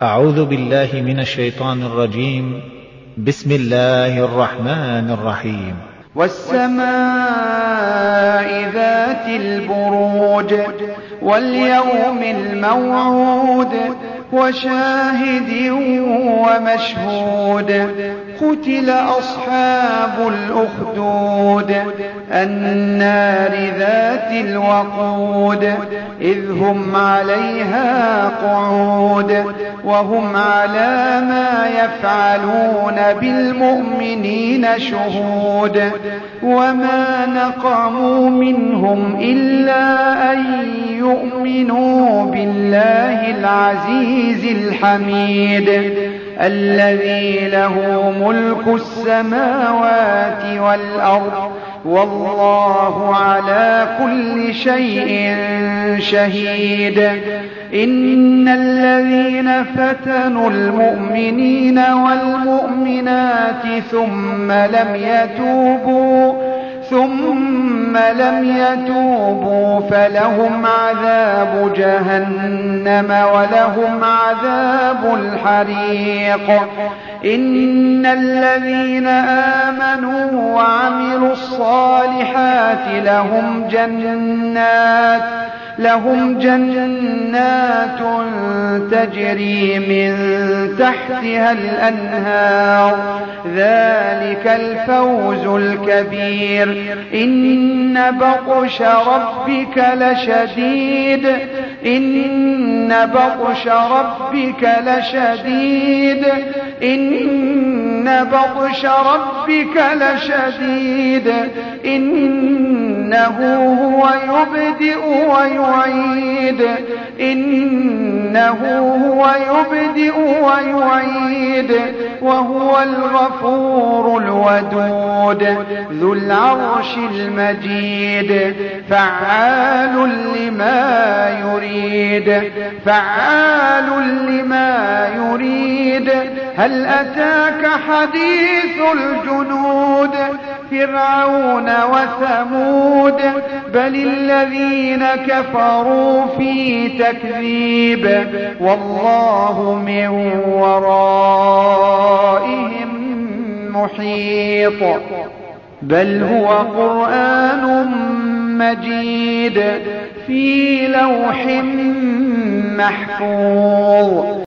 أعوذ بالله من الشيطان الرجيم. بسم الله الرحمن الرحيم. والسماء ذات البروج واليوم الموعود وشاهد ومشهود قتل أصحاب الأخدود النار ذات الوقود إذ هم عليها قعود وهم على ما يفعلون بالمؤمنين شهود وما نقموا منهم إلا أن يؤمنوا بالله العزيز الحميد الذي له ملك السماوات والأرض والله على كل شيء شهيد. إن الذين فتنوا المؤمنين والمؤمنات ثم لم يتوبوا فلهم عذاب جهنم ولهم عذاب الحريق. إن الذين آمنوا وعملوا الصالحات لهم جنات تجري من تحتها الأنهار ذلك الفوز الكبير. إن بطش ربك لشديد إن بطش ربك لشديد إنه هو يبدئ ويعيد وهو الغفور الودود ذو العرش المجيد فعال لما يريد. هل أتاك حديث الجنود فرعون وثمود بل الذين كفروا في تكذيب والله من ورائهم محيط. بل هو قرآن مجيد في لوح محفوظ.